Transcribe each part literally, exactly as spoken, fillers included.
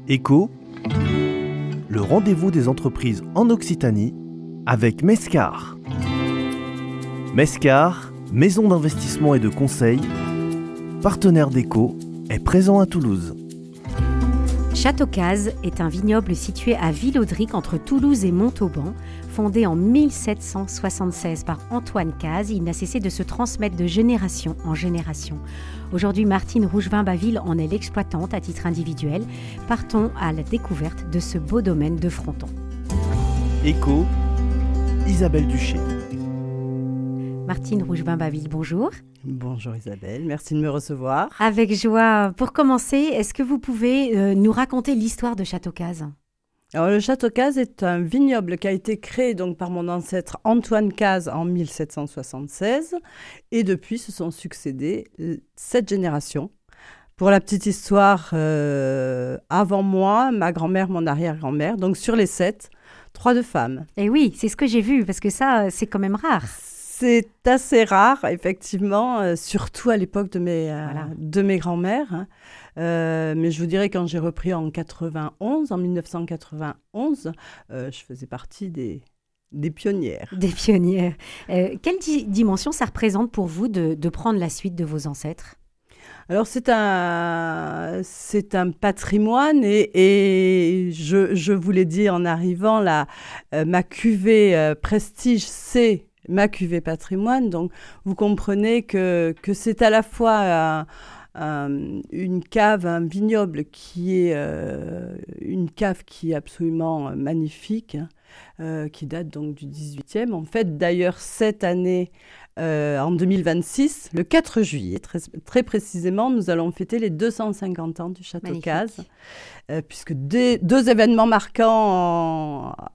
Éco, le rendez-vous des entreprises en Occitanie avec Mescar. Mescar, maison d'investissement et de conseil, partenaire d'Éco, est présent à Toulouse. Château-Cazes est un vignoble situé à Villaudric entre Toulouse et Montauban. Fondé en mille sept cent soixante-seize par Antoine Cazes, il n'a cessé de se transmettre de génération en génération. Aujourd'hui, Martine Rougevin-Baville en est l'exploitante à titre individuel. Partons à la découverte de ce beau domaine de Fronton. Éco, Isabelle Duché. Martine Rougevin-Baville, bonjour. Bonjour Isabelle, merci de me recevoir. Avec joie. Pour commencer, est-ce que vous pouvez euh, nous raconter l'histoire de Château-Cazes ? Alors, le Château-Cazes est un vignoble qui a été créé donc, par mon ancêtre Antoine Cazes en mille sept cent soixante-seize et depuis se sont succédés sept générations. Pour la petite histoire, euh, avant moi, ma grand-mère, mon arrière-grand-mère, donc sur les sept, trois de femmes. Et oui, c'est ce que j'ai vu, parce que ça, c'est quand même rare. C'est assez rare, effectivement, euh, surtout à l'époque de mes, euh, Voilà. de mes grands-mères. Hein. Euh, mais je vous dirais, quand j'ai repris en quatre-vingt-onze, en dix-neuf cent quatre-vingt-onze, euh, je faisais partie des, des pionnières. Des pionnières. Euh, quelle di- dimension ça représente pour vous de, de prendre la suite de vos ancêtres ? Alors, c'est un, c'est un patrimoine et, et je, je vous l'ai dit en arrivant, là, euh, ma cuvée euh, Prestige, c'est ma cuvée patrimoine. Donc, vous comprenez que, que c'est à la fois un, un, une cave, un vignoble qui est euh, une cave qui est absolument magnifique, euh, qui date donc du dix-huitième. En fait, d'ailleurs, cette année, euh, en deux mille vingt-six, le quatre juillet, très, très précisément, nous allons fêter les deux cent cinquante ans du Château-Cazes, euh, puisque des, deux événements marquants en...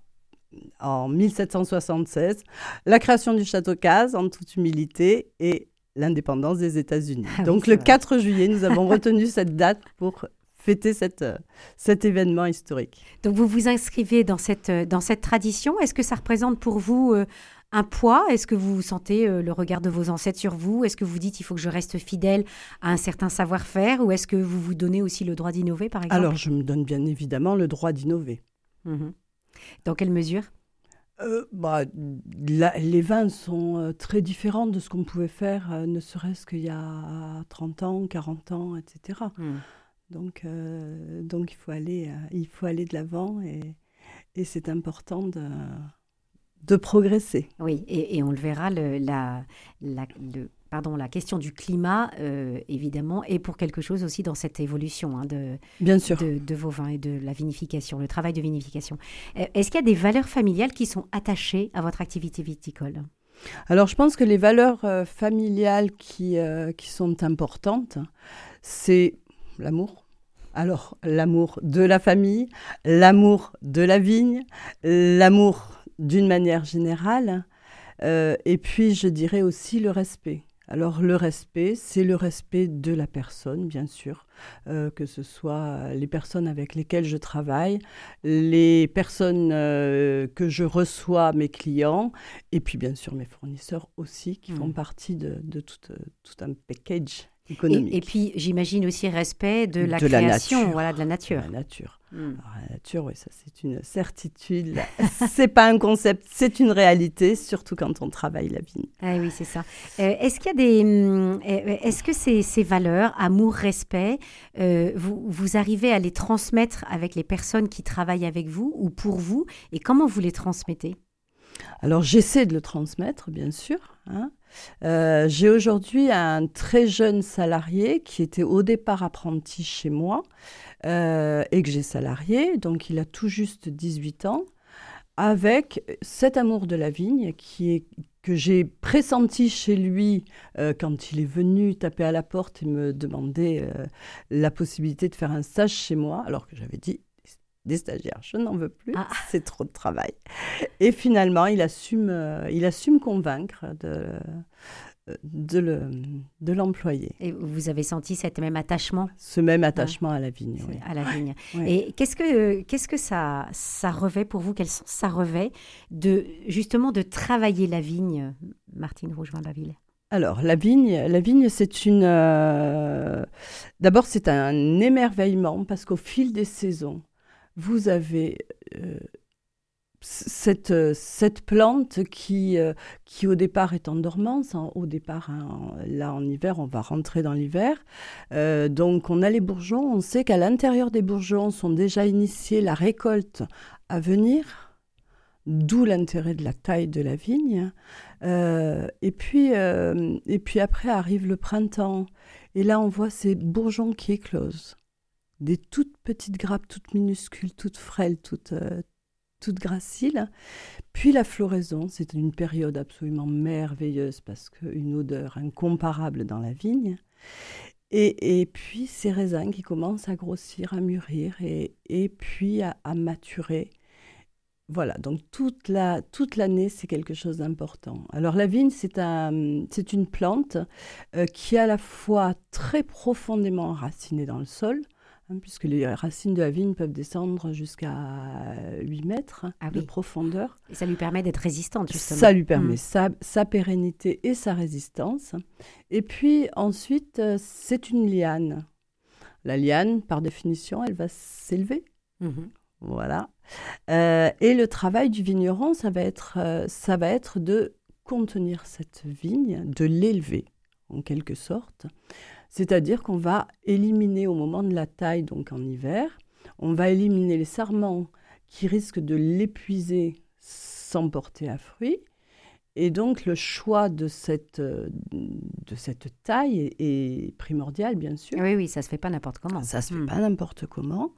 en mille sept cent soixante-seize, la création du Château-Cazes, en toute humilité, et l'indépendance des États-Unis. Ah Donc oui, le vrai. quatre juillet, nous avons retenu cette date pour fêter cette, euh, cet événement historique. Donc vous vous inscrivez dans cette, euh, dans cette tradition. Est-ce que ça représente pour vous euh, un poids ? Est-ce que vous sentez euh, le regard de vos ancêtres sur vous ? Est-ce que vous dites il faut que je reste fidèle à un certain savoir-faire ? Ou est-ce que vous vous donnez aussi le droit d'innover, par exemple ? Alors, je me donne bien évidemment le droit d'innover. Mhm. Dans quelle mesure ? Euh, bah, la- les vins sont euh, très différents de ce qu'on pouvait faire, euh, ne serait-ce qu'il y a trente ans, quarante ans, et cetera. Mhm. Donc, euh, donc il faut aller, euh, il faut aller de l'avant et, et c'est important de, de progresser. Oui, et, et on le verra, le, la, la, le, pardon, la question du climat, euh, évidemment, est pour quelque chose aussi dans cette évolution hein, de, Bien sûr. de, de vos vins et de la vinification, le travail de vinification. Euh, Est-ce qu'il y a des valeurs familiales qui sont attachées à votre activité viticole ? Alors, je pense que les valeurs euh, familiales qui, euh, qui sont importantes, c'est l'amour. Alors, l'amour de la famille, l'amour de la vigne, l'amour d'une manière générale, euh, et puis je dirais aussi le respect. Alors, le respect, c'est le respect de la personne, bien sûr, euh, que ce soit les personnes avec lesquelles je travaille, les personnes euh, que je reçois, mes clients, et puis bien sûr mes fournisseurs aussi, qui Mmh. font partie de, de tout, euh, tout un package Et, économique. et puis, j'imagine aussi respect de la De la création, nature. voilà, de la nature. La nature. Mm. Alors, la nature, oui, ça c'est une certitude. C'est pas un concept, c'est une réalité, surtout quand on travaille la vigne. Ah oui, c'est ça. Euh, est-ce qu'il y a des, hum, euh, est-ce que ces, ces valeurs, amour, respect, euh, vous, vous arrivez à les transmettre avec les personnes qui travaillent avec vous ou pour vous, et comment vous les transmettez ? Alors, j'essaie de le transmettre, bien sûr. Hein. Euh, j'ai aujourd'hui un très jeune salarié qui était au départ apprenti chez moi euh, et que j'ai salarié. Donc, il a tout juste dix-huit ans, avec cet amour de la vigne qui est, que j'ai pressenti chez lui euh, quand il est venu taper à la porte et me demander euh, la possibilité de faire un stage chez moi, alors que j'avais dit des stagiaires, je n'en veux plus, Ah. c'est trop de travail. Et finalement, il a su me, il a su me convaincre de, de, le, de l'employer. Et vous avez senti cet même attachement Ce même attachement à la vigne, oui. à la vigne. Oui. Et qu'est-ce que, qu'est-ce que ça, ça revêt pour vous ? Quel sens ça revêt de, justement de travailler la vigne, Martine Rougevin-Baville ? Alors, la vigne, la vigne, c'est une. euh, D'abord, c'est un émerveillement parce qu'au fil des saisons, vous avez euh, c- cette, euh, cette plante qui, euh, qui, au départ, est en dormance. En- au départ, hein, là, en hiver, on va rentrer dans l'hiver. Euh, donc, on a les bourgeons. On sait qu'à l'intérieur des bourgeons sont déjà initiés la récolte à venir. D'où l'intérêt de la taille de la vigne. Euh, et puis, euh, et puis après arrive le printemps. Et là, on voit ces bourgeons qui éclosent. Des toutes petites grappes, toutes minuscules, toutes frêles, toutes, euh, toutes graciles. Puis la floraison, c'est une période absolument merveilleuse parce qu'une odeur incomparable dans la vigne. Et, et puis ces raisins qui commencent à grossir, à mûrir et, et puis à, à maturer. Voilà, donc toute la, toute l'année, c'est quelque chose d'important. Alors la vigne, c'est un, c'est une plante euh, qui est à la fois très profondément enracinée dans le sol, hein, puisque les racines de la vigne peuvent descendre jusqu'à huit mètres hein, Ah de oui. profondeur. Et ça lui permet d'être résistante, justement. Ça lui permet Mm. sa, sa pérennité et sa résistance. Et puis ensuite, euh, c'est une liane. La liane, par définition, elle va s'élever. Mhm. Voilà. Euh, et le travail du vigneron, ça va être, euh, ça va être de contenir cette vigne, de l'élever en quelque sorte. C'est-à-dire qu'on va éliminer au moment de la taille, donc en hiver, on va éliminer les sarments qui risquent de l'épuiser sans porter à fruit. Et donc le choix de cette, euh, de cette taille est, est primordial, bien sûr. Oui, oui, ça se fait pas n'importe comment. Ça se fait Mm. pas n'importe comment.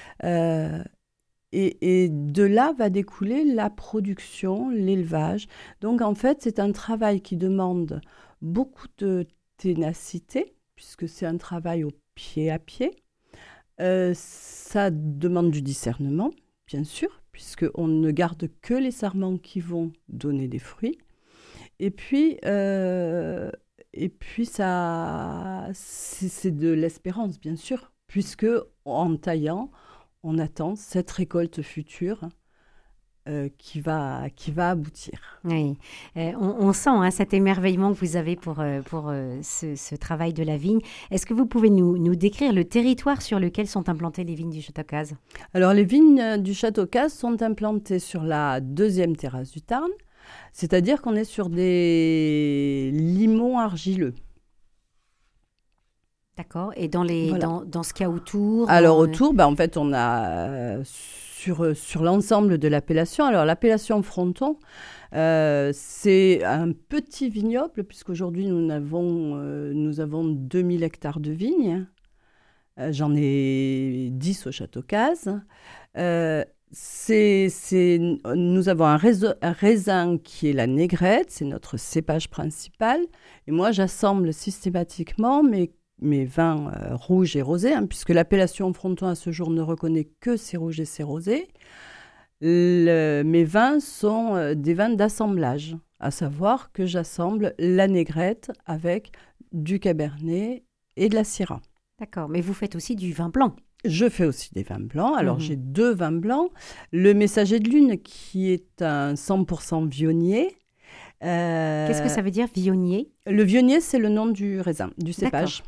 Euh, Et, et de là va découler la production, l'élevage. Donc en fait, c'est un travail qui demande beaucoup de ténacité, puisque c'est un travail au pied à pied. Euh, ça demande du discernement, bien sûr, puisqu'on ne garde que les sarments qui vont donner des fruits. Et puis, euh, et puis ça, c'est c'est de l'espérance, bien sûr, puisque en taillant, on attend cette récolte future euh, qui va, qui va aboutir. Oui, Euh, on, on sent hein, cet émerveillement que vous avez pour, euh, pour euh, ce, ce travail de la vigne. Est-ce que vous pouvez nous, nous décrire le territoire sur lequel sont implantées les vignes du Château Cazes? Alors, les vignes euh, du Château Cazes sont implantées sur la deuxième terrasse du Tarn, c'est-à-dire qu'on est sur des limons argileux. D'accord. Et dans, les, Voilà. dans, dans ce qu'il y a autour? Alors, dans- autour, bah, en fait, on a euh, sur, euh, sur l'ensemble de l'appellation. Alors, l'appellation Fronton, euh, c'est un petit vignoble, puisqu'aujourd'hui, nous avons, euh, nous avons deux mille hectares de vignes. Euh, j'en ai dix au Château Cazes. Euh, c'est, c'est, nous avons un, réseau- un raisin qui est la négrette, c'est notre cépage principal. Et moi, j'assemble systématiquement mes, mes vins euh, rouges et rosés, hein, puisque l'appellation Fronton à ce jour ne reconnaît que ces rouges et ces rosés. Le- mes vins sont euh, des vins d'assemblage, à savoir que j'assemble la négrette avec du cabernet et de la syrah. D'accord. Mais vous faites aussi du vin blanc. Je fais aussi des vins blancs. Alors, Mhm. j'ai deux vins blancs. Le Messager de Lune, qui est un cent pour cent vionnier. Euh, Qu'est-ce que ça veut dire, vionnier? Le vionnier, c'est le nom du raisin, du cépage.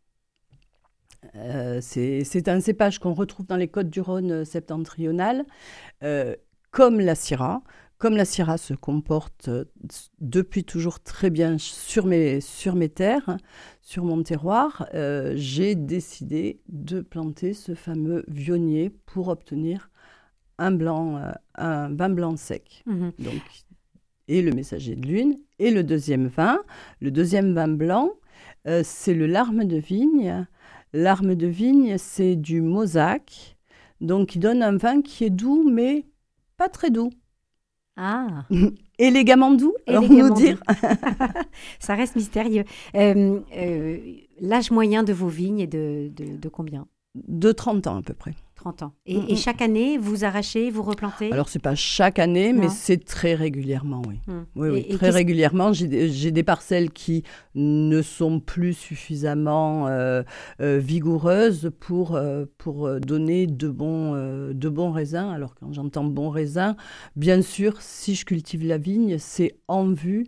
Euh, c'est, c'est un cépage qu'on retrouve dans les Côtes-du-Rhône septentrionales, euh, comme la syrah. Comme la syrah se comporte euh, depuis toujours très bien sur mes, sur mes terres, sur mon terroir, euh, j'ai décidé de planter ce fameux vionnier pour obtenir un, blanc, euh, un vin blanc sec. Mhm. Donc, et le Messager de Lune. Et le deuxième vin, le deuxième vin blanc, euh, c'est le Larme de Vigne. Larme de Vigne, c'est du Mauzac, donc qui donne un vin qui est doux, mais pas très doux. Ah, Élégamment doux, alors élégamment nous dire. doux. Ça reste mystérieux. Euh, euh, l'âge moyen de vos vignes est de, de, de combien? De trente ans à peu près. trente ans. Et, Mm, et mm. chaque année, vous arrachez, vous replantez? Alors, c'est pas chaque année, Non. mais c'est très régulièrement, oui. Hmm. Oui, oui, Et- et très qu'est-ce- régulièrement. J'ai des, j'ai des parcelles qui ne sont plus suffisamment euh, euh, vigoureuses pour, euh, pour euh, donner de bons, euh, de bons raisins. Alors, quand j'entends bons raisins, bien sûr, si je cultive la vigne, c'est en vue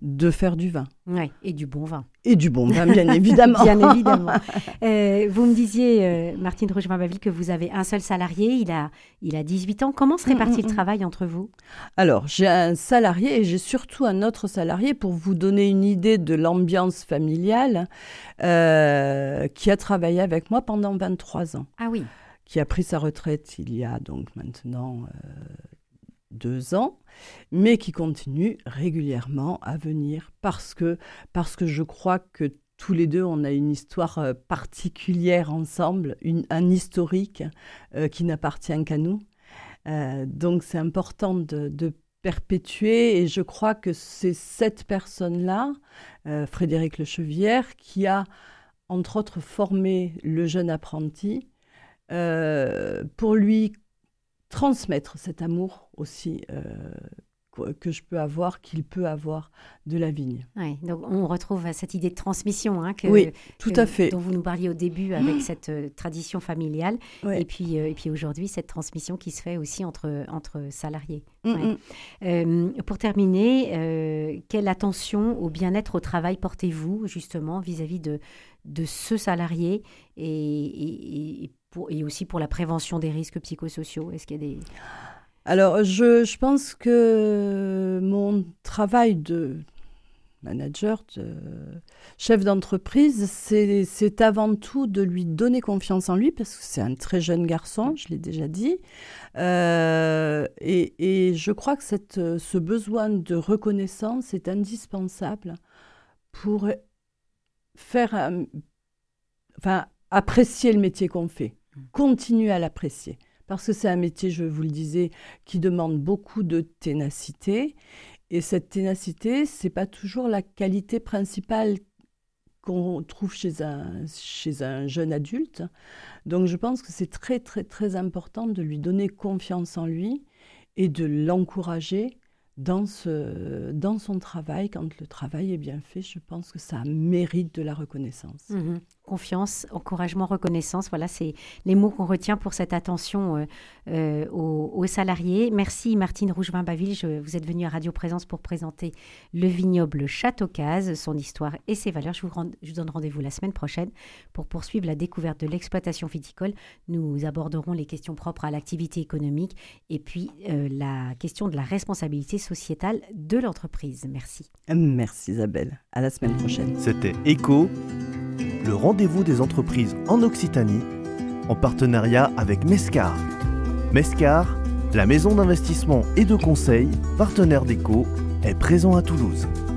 de faire du vin. Ouais, et du bon vin. Et du bon vin, bien évidemment. Bien évidemment. Euh, vous me disiez, euh, Martine Rougevin-Baville, que vous avez un seul salarié, il a, il a dix-huit ans. Comment se répartit mmh, mmh. le travail entre vous ? Alors, j'ai un salarié et j'ai surtout un autre salarié pour vous donner une idée de l'ambiance familiale euh, qui a travaillé avec moi pendant vingt-trois ans. Ah oui. Qui a pris sa retraite il y a donc maintenant euh, deux ans, mais qui continue régulièrement à venir parce que, parce que je crois que tous les deux, on a une histoire euh, particulière ensemble, une, un historique euh, qui n'appartient qu'à nous. Euh, donc, c'est important de, de perpétuer et je crois que c'est cette personne-là, euh, Frédéric Lechevière, qui a, entre autres, formé le jeune apprenti Euh, pour lui transmettre cet amour aussi euh, que je peux avoir, qu'il peut avoir de la vigne. Ouais, donc on retrouve cette idée de transmission hein, que, oui, tout que, à fait. dont vous nous parliez au début avec mmh. cette euh, tradition familiale ouais. et puis, euh, et puis aujourd'hui cette transmission qui se fait aussi entre, entre salariés. Mmh, ouais. mmh. Euh, pour terminer, euh, quelle attention au bien-être au travail portez-vous justement vis-à-vis de, de ce salarié et, et, et Pour, et aussi pour la prévention des risques psychosociaux? Est-ce qu'il y a des... Alors, je, je pense que mon travail de manager, de chef d'entreprise, c'est, c'est avant tout de lui donner confiance en lui, parce que c'est un très jeune garçon, je l'ai déjà dit. Euh, et, et je crois que cette, ce besoin de reconnaissance est indispensable pour faire... Euh, enfin, apprécier le métier qu'on fait. Continuer à l'apprécier. Parce que c'est un métier, je vous le disais, qui demande beaucoup de ténacité. Et cette ténacité, ce n'est pas toujours la qualité principale qu'on trouve chez un, chez un jeune adulte. Donc je pense que c'est très, très, très important de lui donner confiance en lui et de l'encourager dans, ce, dans son travail. Quand le travail est bien fait, je pense que ça mérite de la reconnaissance. Mmh. Confiance, encouragement, reconnaissance, voilà, c'est les mots qu'on retient pour cette attention euh, euh, aux, aux salariés. Merci Martine Rougevin-Baville, je, vous êtes venue à Radio Présence pour présenter le vignoble Château Cazes, son histoire et ses valeurs. Je vous, rend, je vous donne rendez-vous la semaine prochaine pour poursuivre la découverte de l'exploitation viticole. Nous aborderons les questions propres à l'activité économique et puis euh, la question de la responsabilité sociétale de l'entreprise. Merci. Merci Isabelle, à la semaine prochaine. C'était Écho, le rendez-vous des entreprises en Occitanie, en partenariat avec Mescar. Mescar, la maison d'investissement et de conseil, partenaire d'Écho, est présent à Toulouse.